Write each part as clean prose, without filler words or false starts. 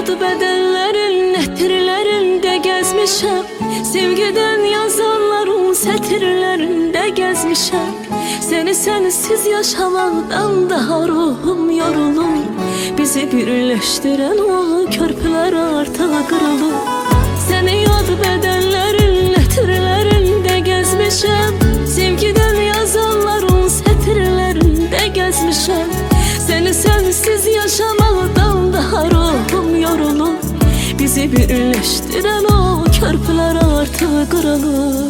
yad bedenlerin, netirlerinde gezmişem. Sevgiden yazanların sətirlərində gezmişem. Seni sensiz yaşamaktan daha ruhum yorulur. Bizi birleştiren o körpüler artık kırılır. Seni yad bedenlerin, netirlerinde gezmişem. Sevgiden yazanların sətirlərində gezmişem. Seni sensiz yaşamaktan daha ruhum yorulur. Bizi birleştiren o körpüler artık kırılır.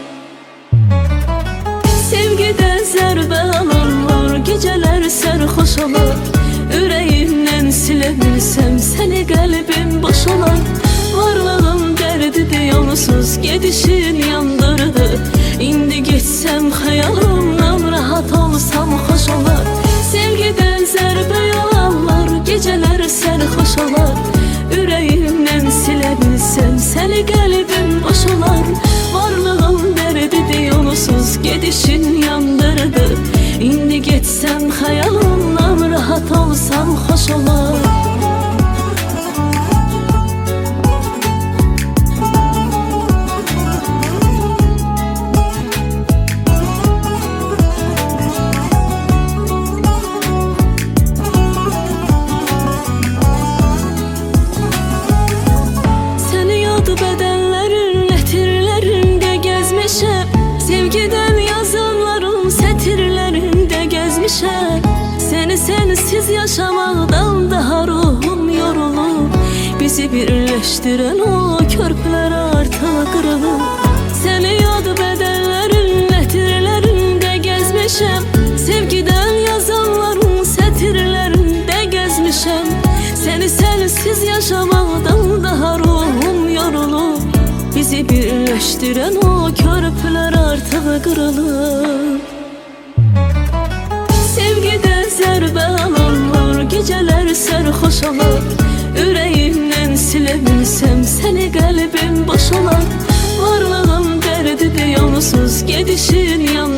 Sevgiden zərbə alırlar, geceler sərxoş olar. Ürəyimdən siləbilsəm səni qəlbim boş olar. Varlığım dərdidir yolsuz, gedişin yandırdı. İndi getsəm xəyalımdan rahat olsam xoş olar. Sevgiden zərbə yalanlar, geceler sərxoş olar. Ürəyimdən siləbilsəm səni qəlbim boş olar. Varlığım dərdidir yolsuz, gedişin yandırdı. İndi getsəm xəyalımdan rahat olsam xoş olar. Bedenlerin, netirlerinde gezmişem. Sevgiden yazanların sətirlərində gezmişem. Seni sensiz yaşamaktan daha ruhum yorulur. Bizi birleştiren o körpüler artık kırılır. Seni yad bedenlerin, netirlerinde gezmişem. Sevgiden yazanların sətirlərində gezmişem. Seni sensiz yaşamaktan daha ruhum yorulur. Bizi birleştiren o körpüler artık kırılır. Sevgiden zərbə alırlar, geceler sərxoş olar. Ürəyimdən siləbilsəm səni qəlbim boş olar. Varlığım dərdidir yolsuz, gedişin yan